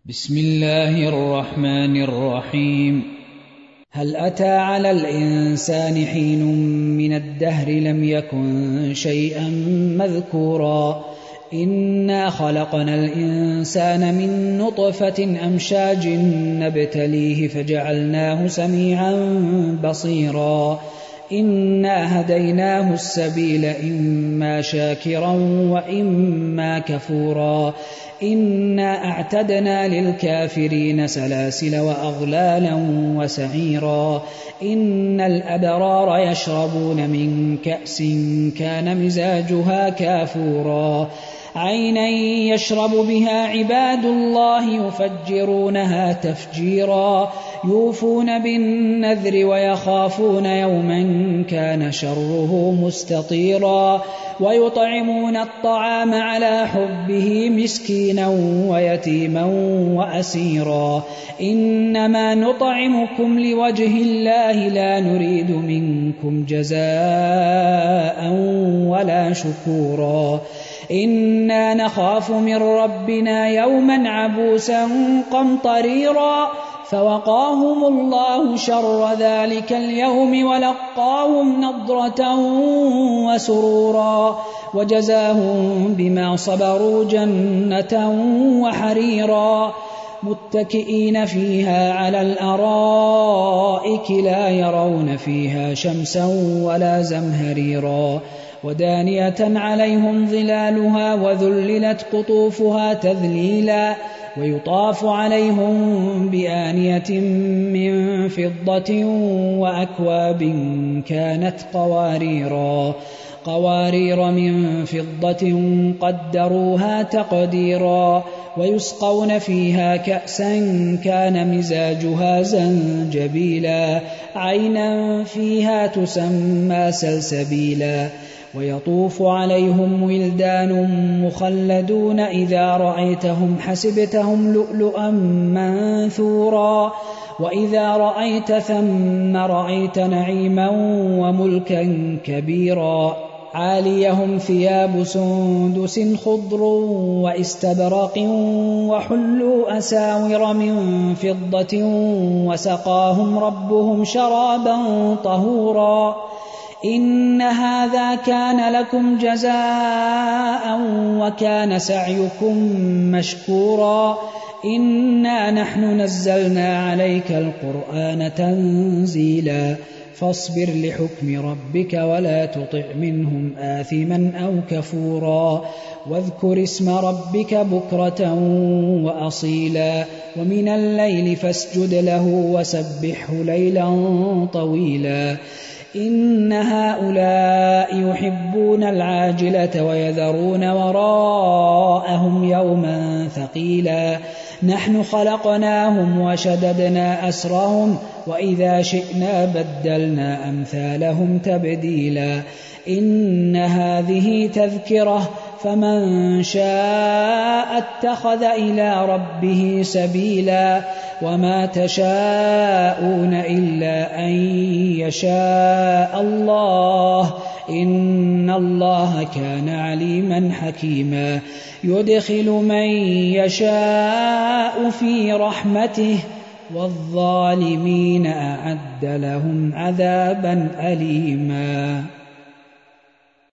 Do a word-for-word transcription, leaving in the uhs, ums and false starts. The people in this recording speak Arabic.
بسم الله الرحمن الرحيم. هل أتى على الإنسان حين من الدهر لم يكن شيئا مذكورا إنا خلقنا الإنسان من نطفة أمشاج نبتليه فجعلناه سميعا بصيرا إنا هديناه السبيل إما شاكرا وإما كفورا إنا أعتدنا للكافرين سلاسل وأغلالا وسعيرا إن الأبرار يشربون من كأس كان مزاجها كافورا عينا يشرب بها عباد الله يفجرونها تفجيرا يوفون بالنذر ويخافون يوما كان شره مستطيرا ويطعمون الطعام على حبه مسكينا ويتيما وأسيرا إنما نطعمكم لوجه الله لا نريد منكم جزاء ولا شكورا إنا نخاف من ربنا يوما عبوسا قمطريرا فوقاهم الله شر ذلك اليوم ولقاهم نضرة وسرورا وجزاهم بما صبروا جنة وحريرا متكئين فيها على الأرائك لا يرون فيها شمسا ولا زمهريرا ودانية عليهم ظلالها وذللت قطوفها تذليلا ويطاف عليهم بآنية من فضة وأكواب كانت قواريرا قوارير من فضة قدروها تقديرا ويسقون فيها كأسا كان مزاجها زنجبيلا عينا فيها تسمى سلسبيلا ويطوف عليهم ولدان مخلدون إذا رأيتهم حسبتهم لؤلؤا منثورا وإذا رأيت ثم رأيت نعيما وملكا كبيرا عاليهم ثياب سندس خضر واستبرق وحلوا أساور من فضة وسقاهم ربهم شرابا طهورا إن هذا كان لكم جزاء وكان سعيكم مشكورا إنا نحن نزلنا عليك القرآن تنزيلا فاصبر لحكم ربك ولا تطع منهم آثما أو كفورا واذكر اسم ربك بكرة وأصيلا ومن الليل فاسجد له وسبحه ليلا طويلا إن هؤلاء يحبون العاجلة ويذرون وراءهم يوما ثقيلا نحن خلقناهم وشددنا أسرهم وإذا شئنا بدلنا أمثالهم تبديلا إن هذه تذكرة فمن شاء اتخذ إلى ربه سبيلا وما تشاءون إلا أن يشاء الله إن الله كان عليما حكيما يدخل من يشاء في رحمته والظالمين أعد لهم عذابا أليما.